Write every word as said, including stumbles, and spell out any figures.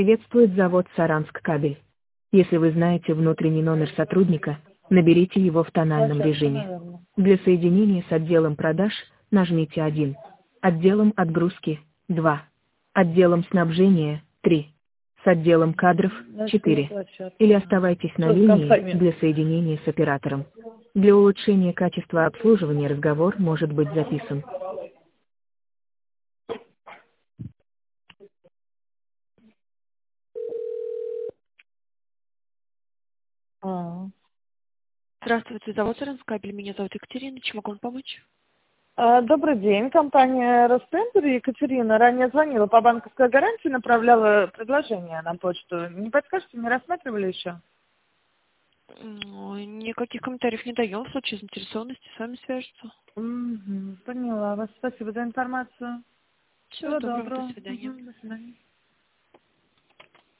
Приветствует завод Саранск кабель. Если вы знаете внутренний номер сотрудника, наберите его в тональном Сейчас, режиме. наверное. Для соединения с отделом продаж нажмите один, отделом отгрузки два, отделом снабжения три, с отделом кадров четыре. Или оставайтесь на Что с линии компанией? для соединения с оператором. Для улучшения качества обслуживания разговор может быть записан. А. Здравствуйте, завод Саранскабель. Меня зовут Екатерина. Чем могу вам помочь? А, Добрый день, компания Ростендер. Екатерина ранее звонила по банковской гарантии, направляла предложение на почту. Не подскажете, не рассматривали еще? М, Никаких комментариев не даем. В случае заинтересованности с вами свяжутся. Угу, поняла вас. Спасибо за информацию. Всего Всего доброго. доброго. До свидания. Мгм, до свидания.